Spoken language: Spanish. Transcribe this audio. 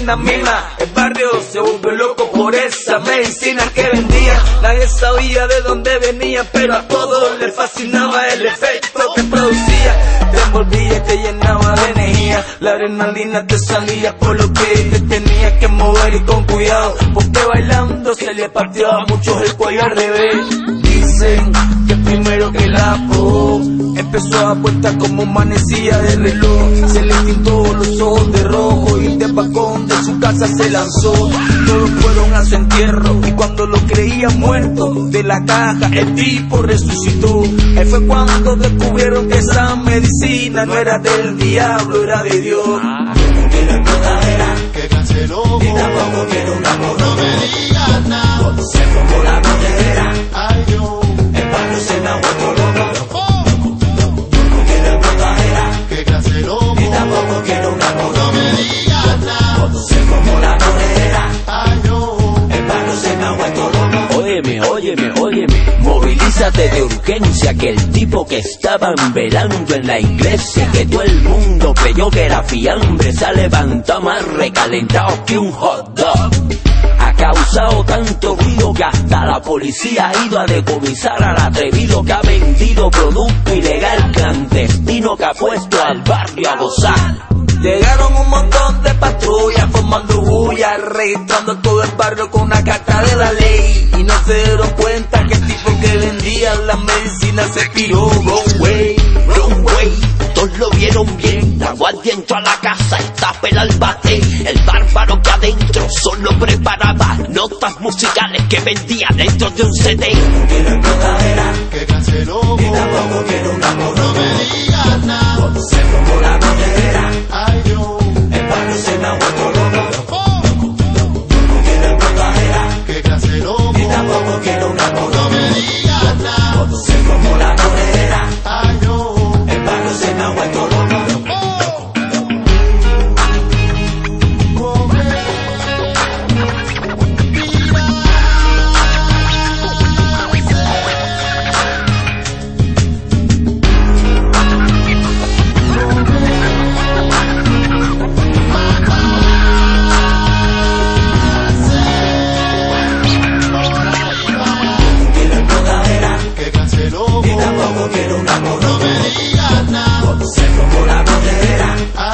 fenamina. El barrio se volvió loco por esa medicina que vendía. Nadie sabía de dónde venía, pero a todos les fascinaba el efecto que producía. Te envolvía y te llenaba de energía. La adrenalina te salía por lo que te tenía que mover y con cuidado, porque bailando se le partió a muchos el cuello al revés. Dicen que primero que la probó, empezó a vuelta como manecilla de reloj. Se le pintó los ojos de rojo y de balcón de su casa se lanzó. Todos fueron a su entierro y cuando lo creían muerto, de la caja el tipo resucitó. Ahí fue cuando descubrieron que esa medicina no era del diablo, era de Dios. Yo no quiero enredadera que canceló, y tampoco quiero un amor, no me digas nada. Cuando se formó la cordillera, ay yo, el barrio se me ha vuelto loco. Yo no quiero enredadera que canceló, y tampoco quiero un amor, no me digas nada. Cuando se formó la cordillera, ay yo, el barrio se me ha vuelto loco. Óyeme, óyeme, óyeme, movilízate de urgencia, que el tipo que estaban velando en la iglesia, que todo el mundo creyó que era fiambre, se ha levantado más recalentado que un hot dog. Ha causado tanto ruido que hasta la policía ha ido a decomisar al atrevido que ha vendido producto ilegal clandestino que ha puesto al barrio a gozar. Llegaron un montón de patrullas formando bulla, registrando todo el barrio con una carta de la ley. Y no se dieron cuenta que el tipo que vendía la medicina se piró. Wrong way, wrong way. Todos lo vieron bien, la guardia entró a la casa, está pela al bate. El bárbaro que adentro solo preparaba notas musicales que vendía dentro de un CD. Yo no quiero enredadera que canceló, y tampoco quiero un amor, no me digas nada. Cuando se formó la cordillera, ay yo, el barrio se me ha vuelto loco. Yo no quiero enredadera que canceló, y tampoco quiero un amor, no me digas nada. Cuando se formó la cordillera, ay yo, el barrio se me ha vuelto loco. Y tampoco quiero un amor, no me digas nada. Cuando se formó la cordillera,